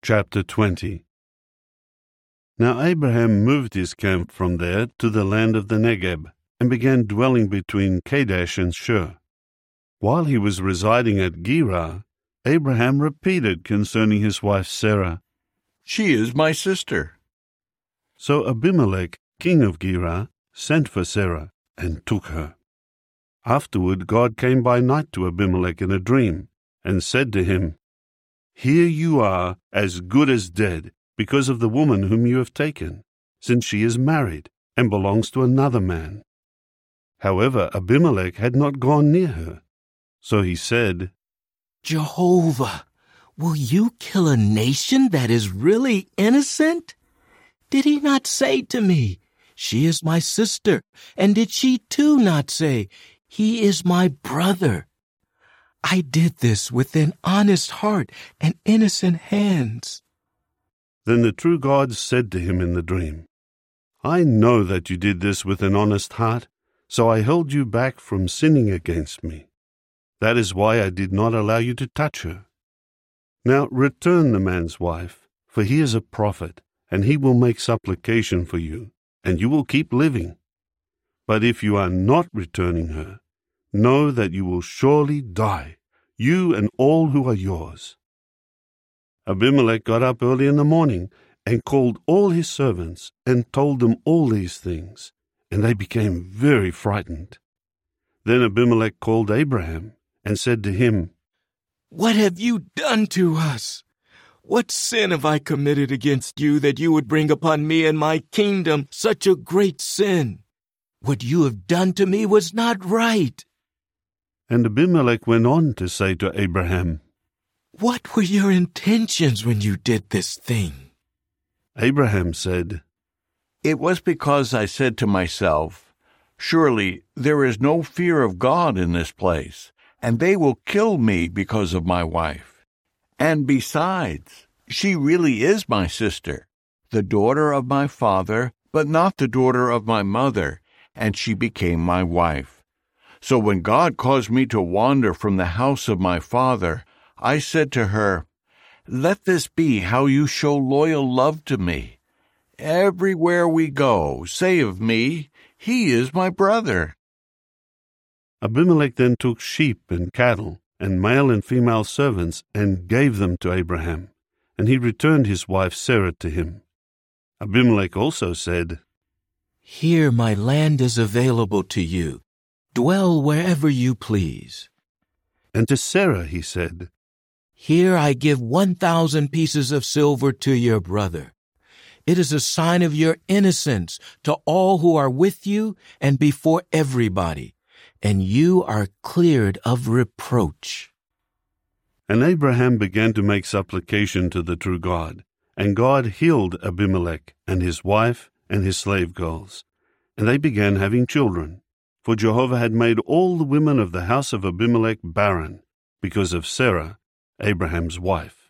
Chapter 20. Now Abraham moved his camp from there to the land of the Negeb, and began dwelling between Kadesh and Shur. While he was residing at Gerar, Abraham repeated concerning his wife Sarah, "She is my sister." So Abimelech, king of Gerar, sent for Sarah, and took her. Afterward God came by night to Abimelech in a dream, and said to him, "Here you are, as good as dead, because of the woman whom you have taken, since she is married, and belongs to another man." However, Abimelech had not gone near her. So he said, "Jehovah, will you kill a nation that is really innocent? Did he not say to me, 'She is my sister,' and did she too not say, 'He is my brother'? I did this with an honest heart and innocent hands." Then the true God said to him in the dream, "I know that you did this with an honest heart, so I held you back from sinning against me. That is why I did not allow you to touch her. Now return the man's wife, for he is a prophet, and he will make supplication for you, and you will keep living. But if you are not returning her, know that you will surely die, you and all who are yours." Abimelech got up early in the morning and called all his servants and told them all these things, and they became very frightened. Then Abimelech called Abraham and said to him, "What have you done to us? What sin have I committed against you that you would bring upon me and my kingdom such a great sin? What you have done to me was not right." And Abimelech went on to say to Abraham, "What were your intentions when you did this thing?" Abraham said, "It was because I said to myself, 'Surely there is no fear of God in this place, and they will kill me because of my wife. And besides, she really is my sister, the daughter of my father, but not the daughter of my mother, and she became my wife. So when God caused me to wander from the house of my father, I said to her, Let this be how you show loyal love to me. Everywhere we go, say of me, he is my brother." Abimelech then took sheep and cattle, and male and female servants, and gave them to Abraham, and he returned his wife Sarah to him. Abimelech also said, "Here my land is available to you. Dwell wherever you please." And to Sarah he said, "Here I give 1,000 pieces of silver to your brother. It is a sign of your innocence to all who are with you and before everybody, and you are cleared of reproach." And Abraham began to make supplication to the true God, and God healed Abimelech and his wife and his slave girls, and they began having children. For Jehovah had made all the women of the house of Abimelech barren, because of Sarah, Abraham's wife.